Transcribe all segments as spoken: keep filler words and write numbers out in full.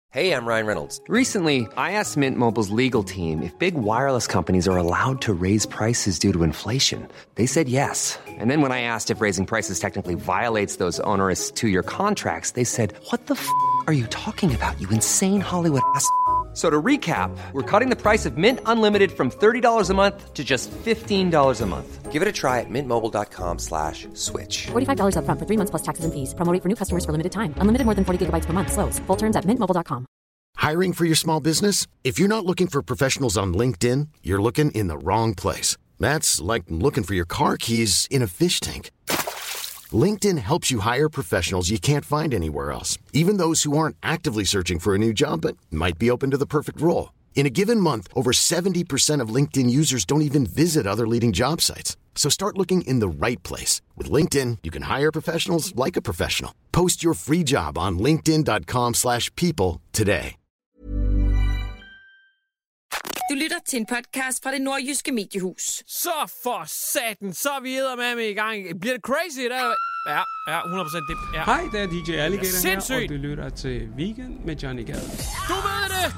Hey, I'm Ryan Reynolds. Recently, I asked Mint Mobile's legal team if big wireless companies are allowed to raise prices due to inflation. They said yes. And then when I asked if raising prices technically violates those onerous two-year contracts, they said, what the f*** are you talking about, you insane Hollywood ass f- So to recap, we're cutting the price of Mint Unlimited from thirty dollars a month to just fifteen dollars a month. Give it a try at mintmobile.com slash switch. forty-five dollars up front for three months plus taxes and fees. Promo rate for new customers for limited time. Unlimited more than forty gigabytes per month. Slows full terms at mint mobile dot com. Hiring for your small business? If you're not looking for professionals on LinkedIn, you're looking in the wrong place. That's like looking for your car keys in a fish tank. LinkedIn helps you hire professionals you can't find anywhere else, even those who aren't actively searching for a new job but might be open to the perfect role. In a given month, over seventy percent of LinkedIn users don't even visit other leading job sites. So start looking in the right place. With LinkedIn, you can hire professionals like a professional. Post your free job on linkedin.com slash people today. Du lytter til en podcast fra Det Nordjyske Mediehus. Så for satan, så er vi eddermame i gang. Bliver det crazy, der? Ja, ja, hundrede procent det. Ja. Hej, det er D J Alligator ja, her, og du lytter til Weekend med Johnny Gade. Du ved det!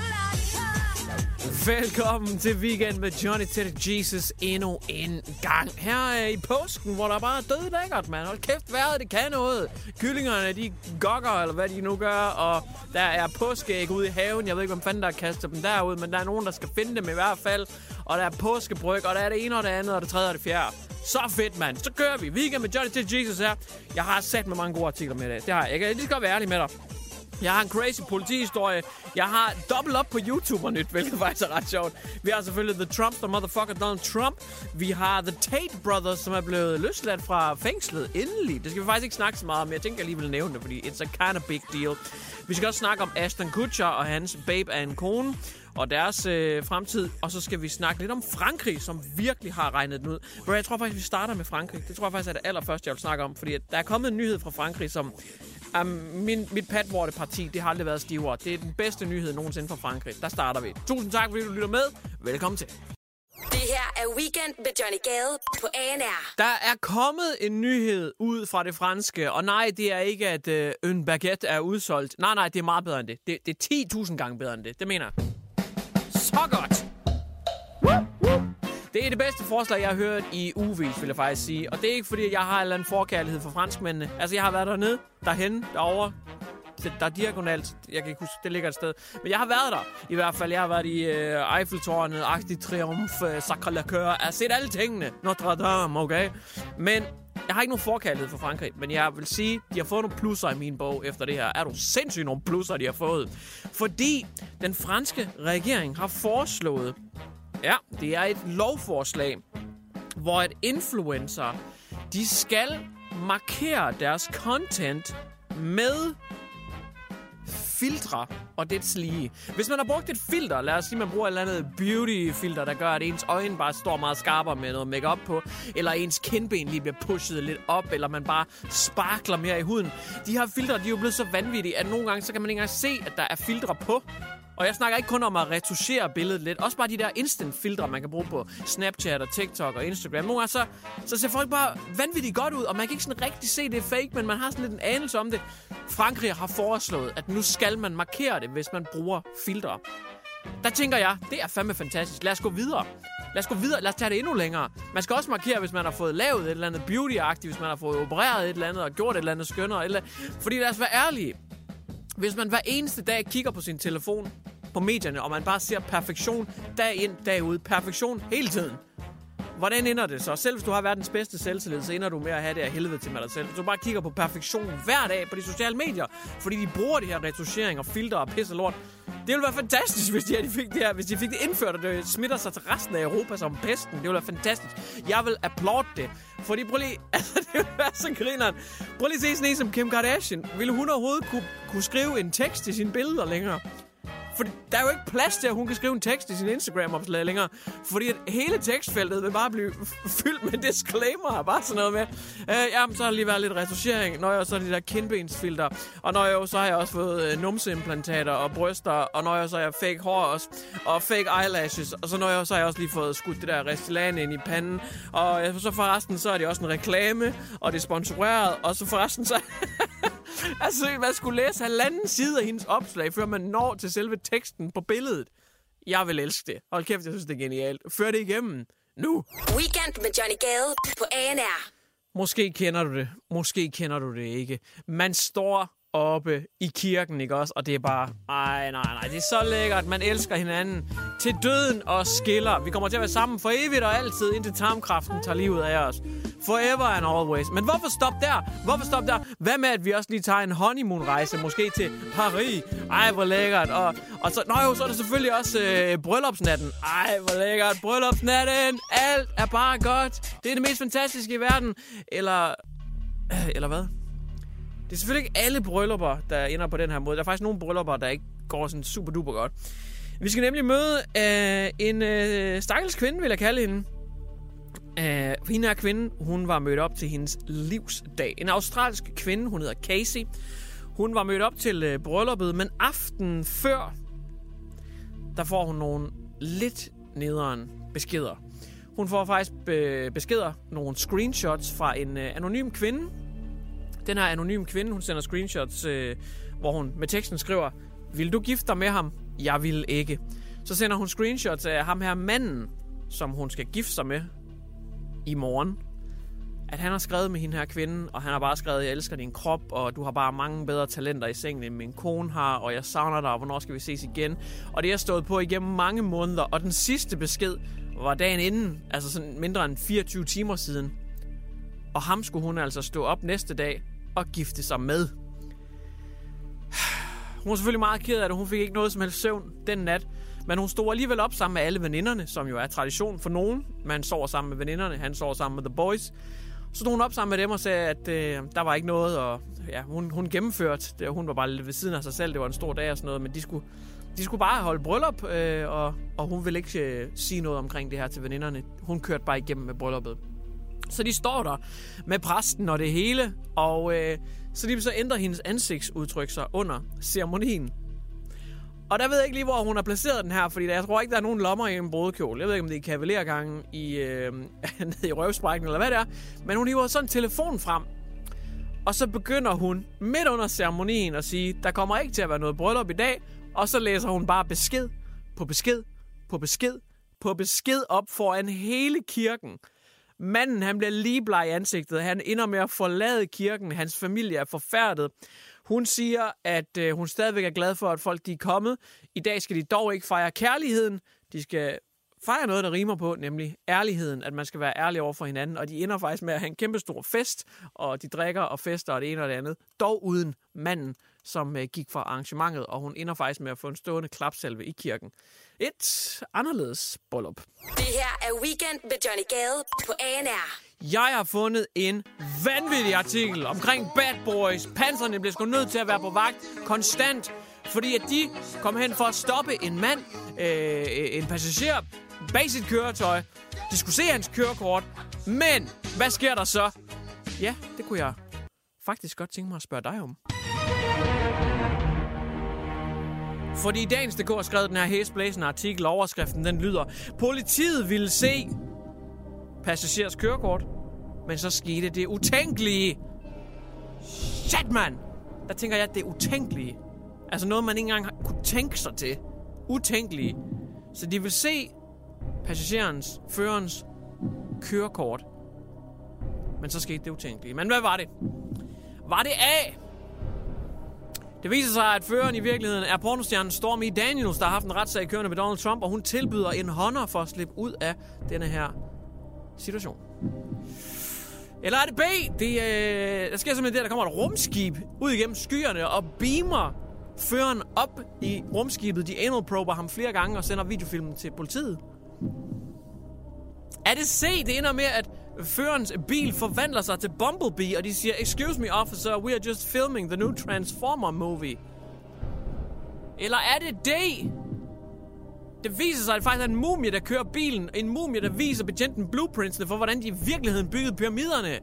Velkommen til Weekend med Johnny Teddy Jesus endnu en gang. Her i påsken, hvor der bare er død lækkert, mand. Hold kæft, vejret, det kan noget. Kyllingerne, de gokker, eller hvad de nu gør, og der er påskeæg ude i haven. Jeg ved ikke, hvem fanden der kaster dem derud, men der er nogen, der skal finde dem i hvert fald. Og der er påskebryg, og der er det ene og det andet, og det tredje og det fjerde. Så fedt, mand. Så kører vi. Weekend med Johnny Teddy Jesus her. Jeg har sat med mange gode artikler med det. Det har jeg. Jeg kan lige godt være ærlig med dig. Jeg har en crazy politihistorie. Jeg har dobbelt op på YouTube og nyt, hvilket faktisk er ret sjovt. Vi har selvfølgelig The Trump, the motherfucker Donald Trump. Vi har The Tate Brothers, som er blevet løsladt fra fængslet endelig. Det skal vi faktisk ikke snakke så meget om, men jeg tænker alligevel nævne det, fordi it's a kind of big deal. Vi skal også snakke om Ashton Kutcher og hans babe af en kone og deres øh, fremtid. Og så skal vi snakke lidt om Frankrig, som virkelig har regnet den ud. Men jeg tror faktisk, vi starter med Frankrig. Det tror jeg faktisk er det allerførste, jeg vil snakke om. Fordi der er kommet en nyhed fra Frankrig, som Um, min, mit patvorte-parti, det har aldrig været stivere. Det er den bedste nyhed nogensinde fra Frankrig. Der starter vi. Tusind tak, fordi du lytter med. Velkommen til. Det her er Weekend med Johnny Gade på A N R. Der er kommet en nyhed ud fra det franske. Og nej, det er ikke, at uh, en baguette er udsolgt. Nej, nej, det er meget bedre end det. Det, det er ti tusind gange bedre end det. Det mener jeg. Så godt. Det er det bedste forslag, jeg har hørt i ugevis, vil jeg faktisk sige. Og det er ikke, fordi jeg har en eller anden forkærlighed for franskmændene. Altså, jeg har været dernede, derhenne, derovre. Der er diagonalt. Jeg kan ikke huske, det ligger et sted. Men jeg har været der. I hvert fald, jeg har været i uh, Eiffeltårnet, Arc de Triomphe, uh, Sacré-Cœur. Jeg har set alle tingene. Notre Dame, okay? Men jeg har ikke nogen forkærlighed for Frankrig. Men jeg vil sige, de har fået nogle plusser i min bog efter det her. Er du sindssygt nogle plusser, de har fået? Fordi den franske regering har foreslået... Ja, det er et lovforslag, hvor et influencer, de skal markere deres content med filtre og det lige. Hvis man har brugt et filter, lad os sige, man bruger et eller andet beauty-filter, der gør, at ens øjne bare står meget skarpere med noget makeup på, eller ens kindben lige bliver pushet lidt op, eller man bare sparkler mere i huden. De her filtre, de er jo blevet så vanvittige, at nogle gange, så kan man ikke engang se, at der er filtre på. Og jeg snakker ikke kun om at retuschere billedet lidt. Også bare de der instant-filtre, man kan bruge på Snapchat og TikTok og Instagram. Nogle gange så, så ser folk bare vanvittigt godt ud, og man kan ikke sådan rigtig se, det er fake, men man har sådan lidt en anelse om det. Frankrig har foreslået, at nu skal man markere det, hvis man bruger filtre. Der tænker jeg, det er fandme fantastisk. Lad os gå videre. Lad os gå videre. Lad os tage det endnu længere. Man skal også markere, hvis man har fået lavet et eller andet beauty-agtigt, hvis man har fået opereret et eller andet og gjort et eller andet skønnere. Eller... Fordi lad os være ærlige. Hvis man hver eneste dag kigger på sin telefon, på medierne, og man bare ser perfektion dag ind, dag ud, perfektion hele tiden. Hvordan ender det så? Selv hvis du har verdens bedste selvtillid, så ender du med at have det af helvede til med dig selv. Hvis du bare kigger på perfektion hver dag på de sociale medier, fordi de bruger de her retuschering og filter og pisse og lort. Det ville være fantastisk, hvis de, de, fik det her, hvis de fik det indført, og det smitter sig til resten af Europa som pesten. Det ville være fantastisk. Jeg vil applaud det. Fordi prøv lige, altså det ville være så grineren. Prøv lige se sådan en som Kim Kardashian. Ville hun overhovedet kunne, kunne skrive en tekst i sine billeder længere? For der er jo ikke plads til, at hun kan skrive en tekst i sin Instagram-opslag længere. Fordi at hele tekstfeltet vil bare blive fyldt med disclaimer. Bare sådan noget med, øh, jamen så har der lige været lidt retuschering. Når jeg så de der kindbensfilter. Og når jeg så har jeg også fået øh, numseimplantater og bryster. Og når jeg så har jeg fake hår også. Og fake eyelashes. Og så når jeg så har jeg også lige fået skudt det der Restylane ind i panden. Og øh, så forresten så er det også en reklame. Og det er sponsoreret. Og så forresten så... Altså, man skulle læse halvanden side af hendes opslag, før man når til selve teksten på billedet. Jeg vil elske det. Hold kæft, jeg synes, det er genialt. Før det igennem. Nu. Weekend med Johnny Gade på A N R. Måske kender du det. Måske kender du det ikke. Man står oppe i kirken, ikke også? Og det er bare, ej, nej, nej, det er så lækkert. Man elsker hinanden til døden og skiller. Vi kommer til at være sammen for evigt og altid, indtil tarmkraften tager livet af os. Forever and always. Men hvorfor stop der? Hvorfor stop der? Hvad med, at vi også lige tager en honeymoon-rejse, måske til Paris? Ej, hvor lækkert. Og, og så, nå jo, så er det selvfølgelig også øh, bryllupsnatten. Ej, hvor lækkert. Bryllupsnatten. Alt er bare godt. Det er det mest fantastiske i verden. Eller, øh, eller hvad? Det er selvfølgelig ikke alle bryllupper, der ender på den her måde. Der er faktisk nogle bryllupper, der ikke går sådan super duper godt. Vi skal nemlig møde øh, en øh, stakkels kvinde, vil jeg kalde hende. Øh, hende er kvinden, hun var mødt op til hendes livsdag. En australsk kvinde, hun hedder Casey. Hun var mødt op til øh, brylluppet, men aftenen før, der får hun nogle lidt nederen beskeder. Hun får faktisk be- beskeder, nogle screenshots fra en øh, anonym kvinde. Den her anonym kvinde, hun sender screenshots, øh, hvor hun med teksten skriver, vil du gifte dig med ham? Jeg vil ikke. Så sender hun screenshots af ham her manden, som hun skal gifte sig med i morgen. At han har skrevet med hende her kvinde, og han har bare skrevet, jeg elsker din krop, og du har bare mange bedre talenter i sengen, end min kone har, og jeg savner dig, og hvornår skal vi ses igen? Og det har stået på igennem mange måneder, og den sidste besked var dagen inden, altså sådan mindre end fireogtyve timer siden. Og ham skulle hun altså stå op næste dag og gifte sig med. Hun var selvfølgelig meget ked af det. Hun fik ikke noget som helst søvn den nat. Men hun stod alligevel op sammen med alle veninderne, som jo er tradition for nogen. Man sover sammen med veninderne, han sover sammen med The Boys. Så stod hun op sammen med dem og sagde, at øh, der var ikke noget. Og ja, hun, hun gennemførte det. Hun var bare lidt ved siden af sig selv. Det var en stor dag og sådan noget. Men de skulle, de skulle bare holde bryllup. Øh, og, og hun ville ikke øh, sige noget omkring det her til veninderne. Hun kørte bare igennem med brylluppet. Så de står der med præsten og det hele, og øh, så lige så ændrer hendes ansigtsudtryk sig under ceremonien. Og der ved jeg ikke lige, hvor hun har placeret den her, fordi jeg tror ikke, der er nogen lommer i en brudekjole. Jeg ved ikke, om det er kavalergangen i, øh, nede i røvsprækken, eller hvad det er. Men hun hiver sådan en telefon frem, og så begynder hun midt under ceremonien at sige, der kommer ikke til at være noget bryllup i dag, og så læser hun bare besked på besked på besked på besked op foran hele kirken. Manden, han bliver lige bleg i ansigtet. Han ender med at forlade kirken. Hans familie er forfærdet. Hun siger, at øh, hun stadigvæk er glad for, at folk de er kommet. I dag skal de dog ikke fejre kærligheden. De skal fejre noget, der rimer på, nemlig ærligheden. At man skal være ærlig over for hinanden. Og de ender faktisk med at have en kæmpe stor fest. Og de drikker og fester og det ene og det andet. Dog uden manden, som øh, gik fra arrangementet. Og hun ender faktisk med at få en stående klapsalve i kirken. Et anderledes bryllup. Det her er Weekend med Johnny Gade på A N R. Jeg har fundet en vanvittig artikel omkring Bad Boys. Panserne bliver sgu nødt til at være på vagt konstant, fordi at de kom hen for at stoppe en mand, øh, en passager, bag sit køretøj. De skulle se hans kørekort, men hvad sker der så? Ja, det kunne jeg faktisk godt tænke mig at spørge dig om. Fordi i dagens D K har skrevet den her hæsblæsende artikel, overskriften den lyder: politiet ville se passagers kørekort, men så skete det utænkelige. Shit, mand! Der tænker jeg, at det er utænkelige. Altså noget, man ikke engang kunne tænke sig til. Utænkelige. Så de vil se passagerens, førerens kørekort, men så skete det utænkelige. Men hvad var det? Var det A? Det viser sig, at føreren i virkeligheden er pornostjernen Stormy Daniels, der har haft en retssag kørende med Donald Trump, og hun tilbyder en hånder for at slippe ud af denne her situation. Eller er det B? Det, øh, der sker simpelthen det, der kommer et rumskib ud igennem skyerne og beamer føreren op i rumskibet. De anal prober ham flere gange og sender videofilmen til politiet. Er det C? Det ender med, at førerens bil forvandler sig til Bumblebee, og de siger, excuse me officer, we are just filming the new Transformer movie. Eller er det D? Det viser sig, at det faktisk er en mumie, der kører bilen. En mumie, der viser betjenten blueprintsene for, hvordan de i virkeligheden byggede pyramiderne.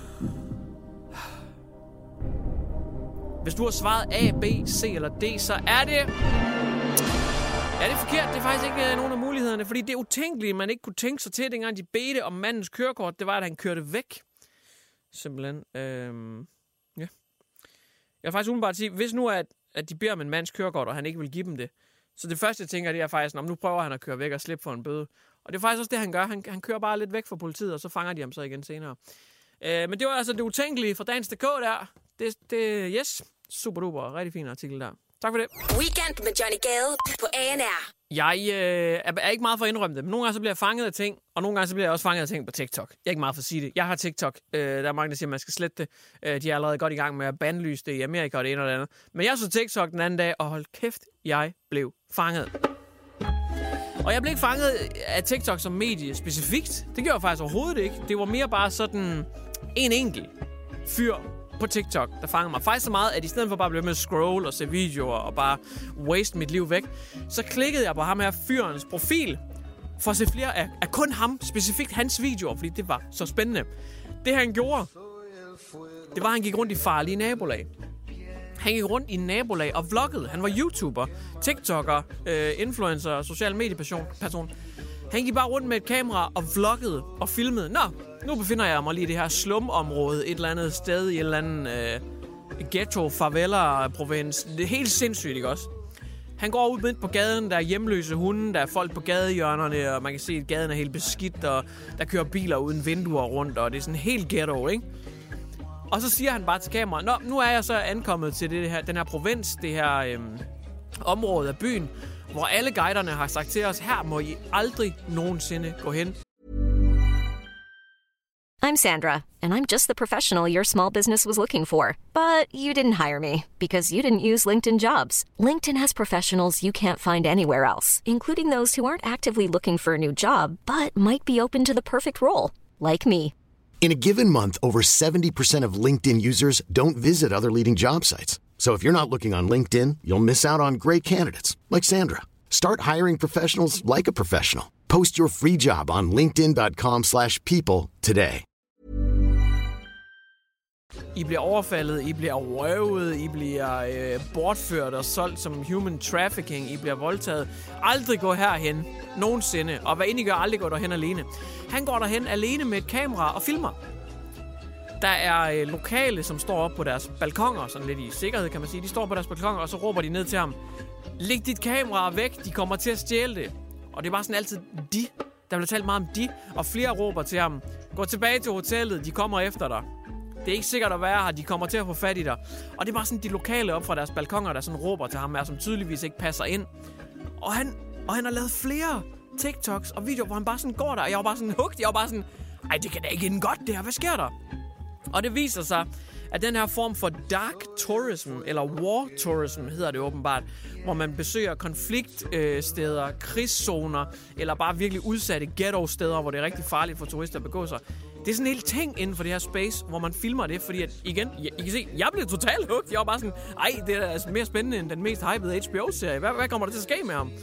Hvis du har svaret A, B, C eller D, så er det... Ja, det er forkert. Det er faktisk ikke nogen af mulighederne, fordi det er utænkeligt, man ikke kunne tænke sig til, dengang de bedte om mandens kørekort. Det var, at han kørte væk. Simpelthen. Øhm, ja. Jeg vil faktisk umiddelbart sige, hvis nu at, at de beder om en mands kørekort, og han ikke vil give dem det, så det første, jeg tænker, det er faktisk, nu prøver han at køre væk og slippe for en bøde. Og det er faktisk også det, han gør. Han, han kører bare lidt væk fra politiet, og så fanger de ham så igen senere. Øh, men det var altså det utænkelige fra Dagens punktum d k der. Det, det, yes, super duper. Rigtig fin artikel der. Tak for det. Weekend med Johnny Gade på A N R. Jeg øh, er ikke meget for at indrømme det, men nogle gange så bliver jeg fanget af ting, og nogle gange så bliver jeg også fanget af ting på TikTok. Jeg er ikke meget for at sige det. Jeg har TikTok. Øh, der er mange, der siger, at man skal slette det. Øh, de er allerede godt i gang med at bandlyse det i Amerika og det ene og det andet. Men jeg så TikTok den anden dag, og hold kæft, jeg blev fanget. Og jeg blev ikke fanget af TikTok som medie specifikt. Det gjorde jeg faktisk overhovedet ikke. Det var mere bare sådan en enkelt fyr på TikTok, der fangede mig. Faktisk så meget, at i stedet for bare at blive med at scroll og se videoer og bare waste mit liv væk, så klikkede jeg på ham her fyrens profil for at se flere af, af kun ham, specifikt hans videoer, fordi det var så spændende. Det han gjorde, det var, at han gik rundt i farlige nabolag. Han gik rundt i nabolag og vloggede. Han var YouTuber, TikToker, øh, influencer, social medieperson. Person. Han gik bare rundt med et kamera og vloggede og filmede. Nå, nu befinder jeg mig lige i det her slumområde, et eller andet sted i en eller anden øh, ghetto, favela-provins. Det er helt sindssygt, ikke også? Han går ud midt på gaden, der er hjemløse hunde, der er folk på gadehjørnerne, og man kan se, at gaden er helt beskidt, og der kører biler uden vinduer rundt, og det er sådan helt ghetto, ikke? Og så siger han bare til kameraet, nå, nu er jeg så ankommet til det her, den her provins, det her øhm, område af byen, hvor alle guiderne har sagt til os, her må I aldrig nogensinde gå hen. I'm Sandra, and I'm just the professional your small business was looking for. But you didn't hire me because you didn't use LinkedIn Jobs. LinkedIn has professionals you can't find anywhere else, including those who aren't actively looking for a new job, but might be open to the perfect role, like me. In a given month, over seventy percent of LinkedIn users don't visit other leading job sites. So if you're not looking on LinkedIn, you'll miss out on great candidates like Sandra. Start hiring professionals like a professional. Post your free job on linkedin dot com slash people today. I bliver overfaldet, I bliver røvet, I bliver øh, bortført og solgt som human trafficking, I bliver voldtaget. Aldrig gå herhen, nogensinde. Og hvad end I gør, aldrig gå derhen alene. Han går derhen alene med et kamera og filmer. Der er øh, lokale, som står op på deres balkoner, sådan lidt i sikkerhed kan man sige. De står på deres balkoner, og så råber de ned til ham. Læg dit kamera væk, de kommer til at stjæle det. Og det er bare sådan altid de. Der bliver talt meget om de, og flere råber til ham. Gå tilbage til hotellet, de kommer efter dig. Det er ikke sikkert at være her, de kommer til at få fat i dig. Og det er bare sådan de lokale op fra deres balkoner, der sådan råber til ham, som tydeligvis ikke passer ind. Og han, og han har lavet flere TikToks og videoer, hvor han bare sådan går der. Og jeg var bare sådan hugt, jeg var bare sådan, ej, det kan da ikke ende godt det her, hvad sker der? Og det viser sig, at den her form for dark tourism, eller war tourism hedder det åbenbart, hvor man besøger konfliktsteder, øh, krigszoner, eller bare virkelig udsatte ghetto-steder, hvor det er rigtig farligt for turister at begå sig. Det er sådan en hel ting inden for det her space, hvor man filmer det, fordi at, igen, I, I kan se, jeg blev totalt hooked. Jeg var bare sådan, ej, det er altså mere spændende end den mest hypede H B O-serie. Hvad, hvad kommer der til at ske med ham?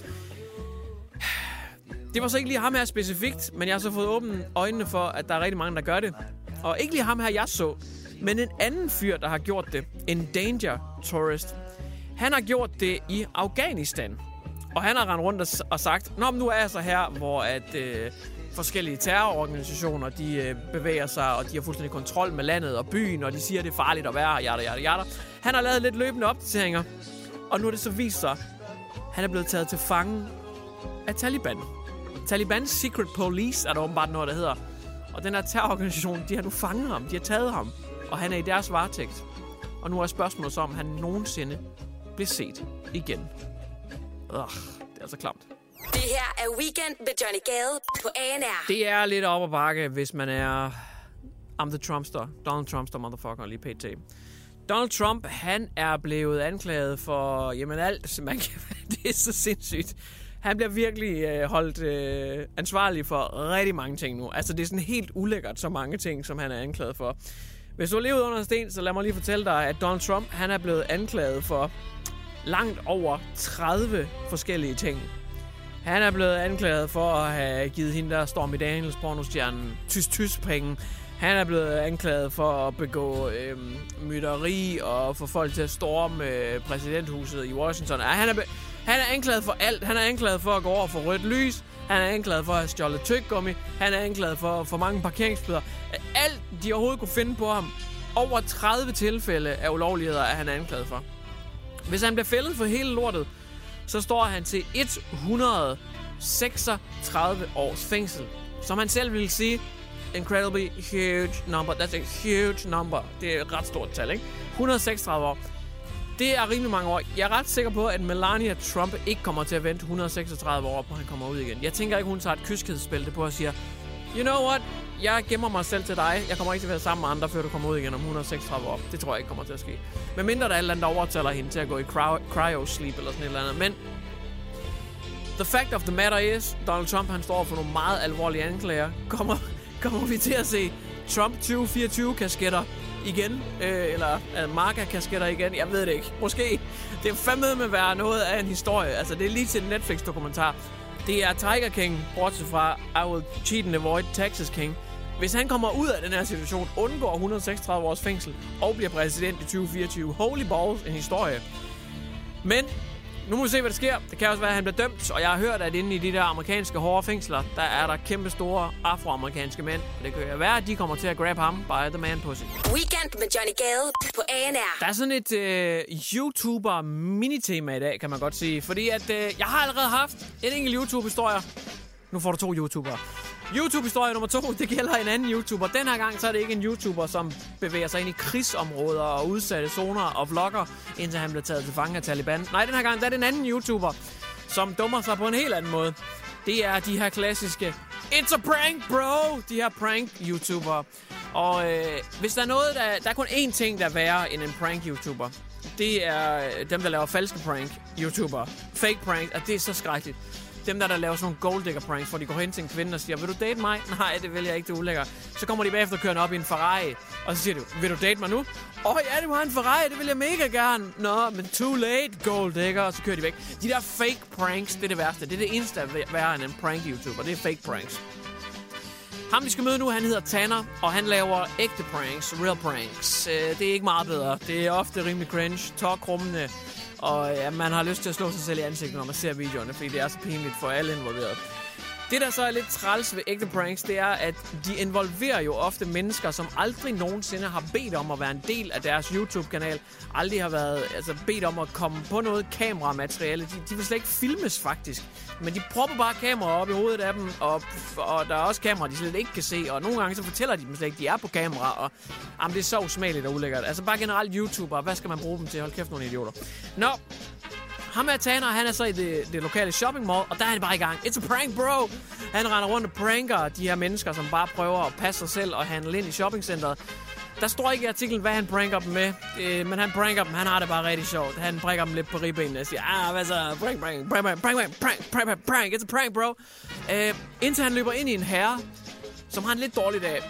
Det var så ikke lige ham her specifikt, men jeg har så fået åbnet øjnene for, at der er rigtig mange, der gør det. Og ikke lige ham her, jeg så, men en anden fyr, der har gjort det. En danger tourist. Han har gjort det i Afghanistan. Og han har rendt rundt og, og sagt, nå, men nu er jeg så her, hvor at øh, forskellige terrororganisationer, de øh, bevæger sig, og de har fuldstændig kontrol med landet og byen, og de siger, det er farligt at være her, jada, jada, jada. Han har lavet lidt løbende opdateringer, og nu er det så vist sig, han er blevet taget til fange af Taliban. Talibans Secret Police er der åbenbart noget, der hedder. Og den her terrororganisation, de har nu fanget ham, de har taget ham, og han er i deres varetægt. Og nu er spørgsmålet så, om han nogensinde bliver set igen. Ugh, det er altså klamt. Det her er Weekend med Johnny Gade på A N R. Det er lidt op ad bakke, hvis man er... I'm the Trumpster. Donald Trumpster, motherfucker, lige pt. Donald Trump, han er blevet anklaget for, jamen alt, man kan, det er så sindssygt. Han bliver virkelig øh, holdt øh, ansvarlig for rigtig mange ting nu. Altså, det er sådan helt ulækkert, så mange ting, som han er anklaget for. Hvis du har levet under en sten, så lad mig lige fortælle dig, at Donald Trump, han er blevet anklaget for langt over tredive forskellige ting. Han er blevet anklaget for at have givet hende, der Stormy Daniels, pornostjernen, tys-tys-penge. Han er blevet anklaget for at begå øh, mytteri og få folk til at storme øh, præsidenthuset i Washington. Han er, be- han er anklaget for alt. Han er anklaget for at gå over for rødt lys. Han er anklaget for at have stjålet tyggegummi. Han er anklaget for for mange parkeringsbøder. Alt, de overhovedet kunne finde på ham, over tredive tilfælde af ulovligheder er han anklaget for. Hvis han bliver fældet for hele lortet, så står han til et hundrede seksogtredive års fængsel. Som han selv ville sige, incredibly huge number. That's a huge number. Det er et ret stort tal, ikke? et hundrede seksogtredive år. Det er rimelig mange år. Jeg er ret sikker på, at Melania Trump ikke kommer til at vente et hundrede seksogtredive år, på han kommer ud igen. Jeg tænker ikke, hun tager et kyskhedsbælte på og siger, you know what? Jeg gemmer mig selv til dig. Jeg kommer ikke til at være sammen med andre, før du kommer ud igen om et hundrede seksogtredive år. Det tror jeg ikke kommer til at ske. Men mindre der er et eller andet, der overtaler hende til at gå i cryo-sleep eller sådan et eller andet. Men the fact of the matter is, Donald Trump, han står for nogle meget alvorlige anklager. Kommer, kommer vi til at se Trump tyve fireogtyve-kasketter igen? Øh, eller uh, Marca-kasketter igen? Jeg ved det ikke. Måske. Det er fandme med at være noget af en historie. Altså, det er lige til en Netflix-dokumentar. Det er Tiger King, bortset fra I will cheat and avoid Texas King. Hvis han kommer ud af den her situation, undgår et hundrede seksogtredive års fængsel og bliver præsident i tyve fireogtyve. Holy balls, en historie. Men nu må vi se, hvad der sker. Det kan også være, at han bliver dømt. Og jeg har hørt, at inde i de der amerikanske hårde fængsler, der er der kæmpe store afroamerikanske mænd. Og det kan jo være, at de kommer til at grab ham by the man pussy. Weekend med Johnny Gade på A N R. Der er sådan et øh, YouTuber-minitema i dag, kan man godt sige. Fordi at øh, jeg har allerede haft en enkelt YouTube-historie. Nu får du to YouTubere. YouTube-historie nummer to, det gælder en anden YouTuber. Den her gang så er det ikke en YouTuber, som bevæger sig ind i krigsområder og udsatte zoner og vlogger, indtil han bliver taget til fange af Taliban. Nej, den her gang der er det en anden YouTuber, som dummer sig på en helt anden måde. Det er de her klassiske It's a prank, bro! De her prank-YouTubere. Og øh, hvis der er noget, der, der er kun én ting, der er værre end en prank-YouTuber. Det er dem, der laver falske prank-YouTubere. Fake prank, og det er så skrækkeligt. Dem der, der laver sådan nogle golddigger pranks, hvor de går hen til en kvinde og siger, vil du date mig? Nej, det vil jeg ikke, det er ulækkert. Så kommer de bagefter kørende op i en Ferrari, og så siger du, vil du date mig nu? Åh oh, ja, det var en Ferrari, det vil jeg mega gerne. Nå, men too late, golddigger, og så kører de væk. De der fake pranks, det er det værste. Det er det eneste, der er værre end en prank-YouTuber. Det er fake pranks. Ham, vi skal møde nu, han hedder Tanner, og han laver ægte pranks, real pranks. Det er ikke meget bedre. Det er ofte rimelig cringe, tårkrummende. Og ja, man har lyst til at slå sig selv i ansigtet, når man ser videoerne, fordi det er så pinligt for alle involverede. Det, der så er lidt træls ved ægte pranks, det er, at de involverer jo ofte mennesker, som aldrig nogensinde har bedt om at være en del af deres YouTube-kanal. Aldrig har været altså, bedt om at komme på noget kameramateriale. De, de vil slet ikke filmes, faktisk. Men de propper bare kameraer op i hovedet af dem, og, og der er også kameraer, de slet ikke kan se. Og nogle gange så fortæller de dem slet ikke, de er på kamera, og jamen, det er så usmageligt og ulækkert. Altså bare generelt YouTuber, hvad skal man bruge dem til? Hold kæft, nogle idioter. Nå. Ham er Tanner, han er så i det, det lokale shopping mall, og der er han bare i gang. It's a prank, bro! Han render rundt og pranker de her mennesker, som bare prøver at passe sig selv og handle ind i shoppingcenteret. Der står ikke i artiklen, hvad han pranker dem med, øh, men han pranker dem, han har det bare rigtig sjovt. Han pranker dem lidt på ribbenene og siger, ah, hvad så? Prank, prank, prank, prank, prank, prank, prank, prank, prank, it's a prank, bro! Øh, indtil han løber ind i en herre, som har en lidt dårlig dag.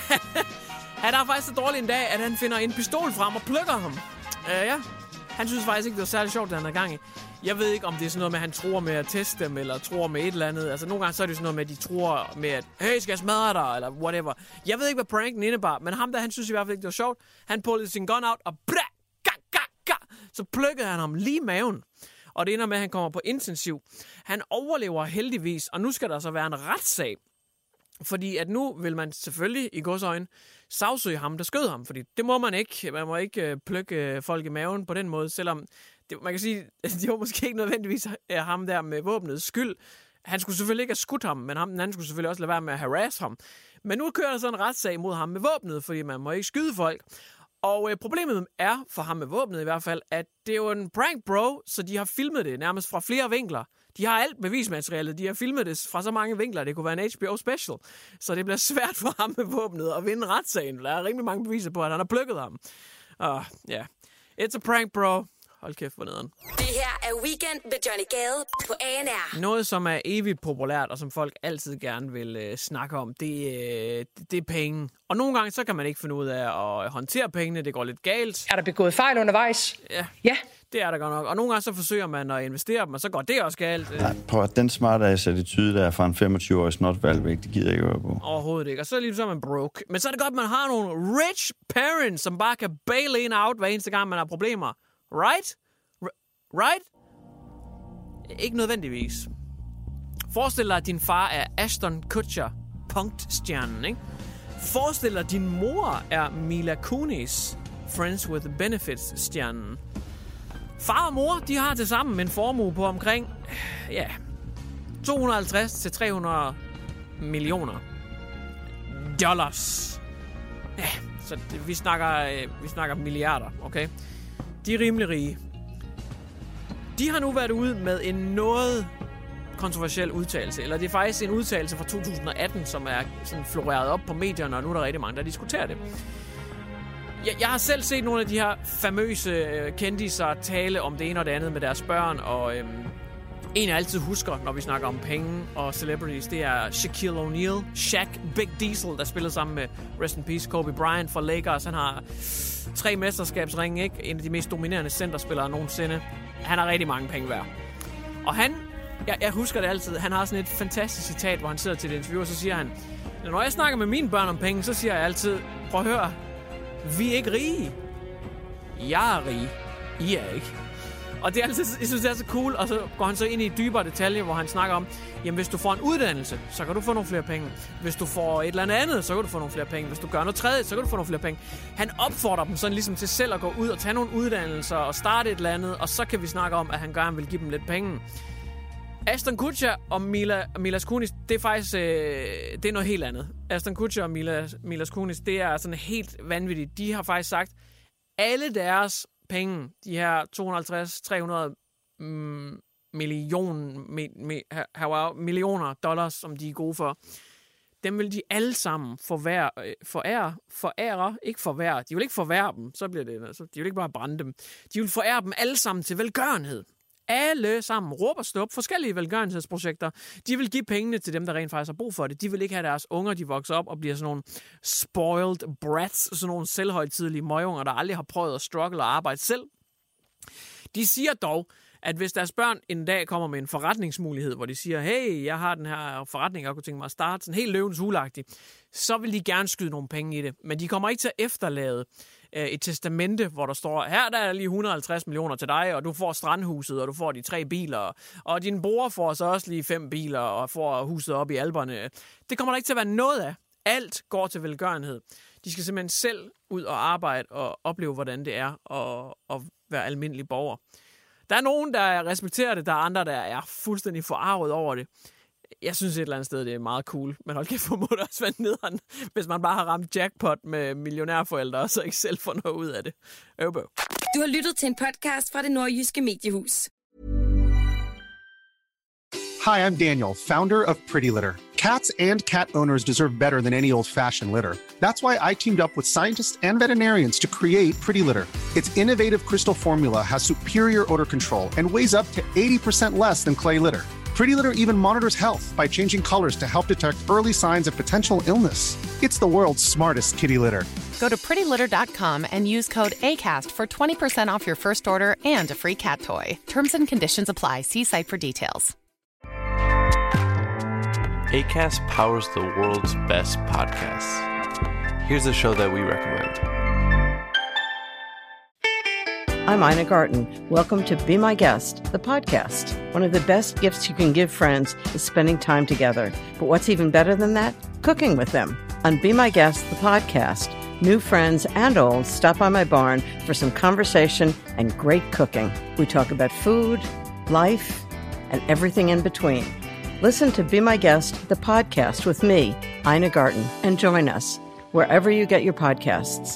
Han har faktisk så dårlig en dag, at han finder en pistol frem og plukker ham. Øh, ja. Han synes faktisk ikke, det var særlig sjovt, det han er gang i. Jeg ved ikke, om det er sådan noget med, at han tror med at teste dem, eller tror med et eller andet. Altså, nogle gange så er det sådan noget med, at de tror med, at hey, skal jeg smadre dig, eller whatever. Jeg ved ikke, hvad pranken indebar, men ham der, han synes i hvert fald ikke, det var sjovt. Han pullede sin gun out, og bra, ga, ga, ga, så plukkede han ham lige i maven. Og det ender med, at han kommer på intensiv. Han overlever heldigvis, og nu skal der så være en retssag. Fordi at nu vil man selvfølgelig i godsøjne sagsøge ham, der skød ham. Fordi det må man ikke. Man må ikke øh, plukke øh, folk i maven på den måde, selvom det, man kan sige, at det var måske ikke nødvendigvis øh, ham der med våbnets skyld. Han skulle selvfølgelig ikke have skudt ham, men ham den anden skulle selvfølgelig også lade være med at harasse ham. Men nu kører der så en retssag mod ham med våbnet, fordi man må ikke skyde folk. Og øh, problemet er, for ham med våbnet i hvert fald, at det er jo en prank, bro, så de har filmet det nærmest fra flere vinkler. De har alt bevismaterialet, de har filmet det fra så mange vinkler, det kunne være en H B O special. Så det bliver svært for ham med våbnet at vinde retssagen. Der er rimelig mange beviser på, at han har plukket ham. Og ja, yeah. It's a prank, bro. Hold kæft, for nederen. Det her er Weekend med Johnny Gade på A N R. Noget, som er evigt populært, og som folk altid gerne vil øh, snakke om, det, øh, det er penge. Og nogle gange, så kan man ikke finde ud af at håndtere pengene. Det går lidt galt. Er der begået fejl undervejs? Ja. Ja. Det er der godt nok. Og nogle gange så forsøger man at investere dem, og så går det også galt. Nej, prøv at den smarte attitude der fra en femogtyve-årig snotvalgvæk, det gider jeg ikke høre på. Overhovedet ikke. Og så lige så er man broke. Men så er det godt, at man har nogle rich parents, som bare kan bail en out hver eneste gang, man har problemer. Right? R- right? Ikke nødvendigvis. Forestil dig, at din far er Ashton Kutcher, punktstjernen, ikke? Forestil dig, din mor er Mila Kunis, Friends with Benefits-stjernen. Far og mor, de har tilsammen en formue på omkring, ja, to hundrede og halvtreds til tre hundrede millioner dollars. Ja, så det, vi snakker, vi snakker milliarder, okay? De er rimelig rige. De har nu været ude med en noget kontroversiel udtalelse, eller det er faktisk en udtalelse fra to tusind og atten, som er sådan floreret op på medierne, og nu er der rigtig mange, der diskuterer det. Jeg, jeg har selv set nogle af de her famøse øh, kendiser tale om det ene og det andet med deres børn, og øhm, en jeg altid husker, når vi snakker om penge og celebrities, det er Shaquille O'Neal, Shaq Big Diesel, der spillede sammen med, rest in peace, Kobe Bryant fra Lakers. Han har tre mesterskabsringe, ikke? En af de mest dominerende centerspillere nogensinde. Han har rigtig mange penge værd. Og han, jeg, jeg husker det altid, han har sådan et fantastisk citat, hvor han sidder til et interview, og så siger han, når jeg snakker med mine børn om penge, så siger jeg altid, prøv at høre, vi er ikke rige. Jeg er rig. I er ikke. Og det er altid, jeg synes, det er så cool, og så går han så ind i dybere detaljer, hvor han snakker om, jamen hvis du får en uddannelse, så kan du få nogle flere penge. Hvis du får et eller andet, så kan du få nogle flere penge. Hvis du gør noget tredje, så kan du få nogle flere penge. Han opfordrer dem sådan ligesom til selv at gå ud og tage nogle uddannelser og starte et eller andet, og så kan vi snakke om, at han gerne vil give dem lidt penge. Ashton Kutcher og Mila, Milas Kunis, det er faktisk øh, det er noget helt andet. Ashton Kutcher og Mila, Milas Kunis, det er sådan helt vanvittigt. De har faktisk sagt, alle deres penge, de her to hundrede og halvtreds til tre hundrede mm, million, mi, mi, millioner dollars, som de er gode for, dem vil de alle sammen forvære, forære, forære, ikke forvære, de vil ikke forvære dem, så bliver det, altså, de vil ikke bare brænde dem, de vil forære dem alle sammen til velgørenhed. Alle sammen råber stop, forskellige velgørenhedsprojekter. De vil give pengene til dem, der rent faktisk har brug for det. De vil ikke have deres unger, de vokser op og bliver sådan nogle spoiled brats, sådan nogle selvhøjtidelige møgunger, der aldrig har prøvet at struggle og arbejde selv. De siger dog, at hvis deres børn en dag kommer med en forretningsmulighed, hvor de siger, hey, jeg har den her forretning, jeg kunne tænke mig at starte, sådan helt Løvens Hule-agtigt, så vil de gerne skyde nogle penge i det. Men de kommer ikke til at efterlade et testamente, hvor der står, her der er lige et hundrede og halvtreds millioner til dig, og du får strandhuset, og du får de tre biler, og din bror får så også lige fem biler, og får huset op i Alperne. Det kommer der ikke til at være noget af. Alt går til velgørenhed. De skal simpelthen selv ud og arbejde og opleve, hvordan det er at, at være almindelig borger. Der er nogen, der respekterer det, der er andre, der er fuldstændig forarvet over det. Jeg synes et eller andet sted, det er meget cool. Men hold kæft, hvor må det også være nederen, hvis man bare har ramt jackpot med millionærforældre, og så ikke selv får noget ud af det. Øvbøv. Du har lyttet til en podcast fra Det Nordjyske Mediehus. Hi, I'm Daniel, founder of Pretty Litter. Cats and cat owners deserve better than any old-fashioned litter. That's why I teamed up with scientists and veterinarians to create Pretty Litter. Its innovative crystal formula has superior odor control and weighs up to eighty percent less than clay litter. Pretty Litter even monitors health by changing colors to help detect early signs of potential illness. It's the world's smartest kitty litter. Go to pretty litter dot com and use code ACAST for twenty percent off your first order and a free cat toy. Terms and conditions apply. See site for details. Acast powers the world's best podcasts. Here's a show that we recommend. I'm Ina Garten. Welcome to Be My Guest, the podcast. One of the best gifts you can give friends is spending time together. But what's even better than that? Cooking with them. On Be My Guest, the podcast, new friends and old stop by my barn for some conversation and great cooking. We talk about food, life, and everything in between. Listen to Be My Guest, the podcast with me, Ina Garten, and join us wherever you get your podcasts.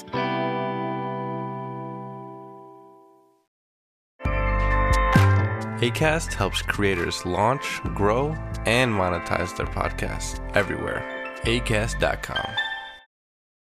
Acast helps creators launch, grow, and monetize their podcasts everywhere. acast dot com.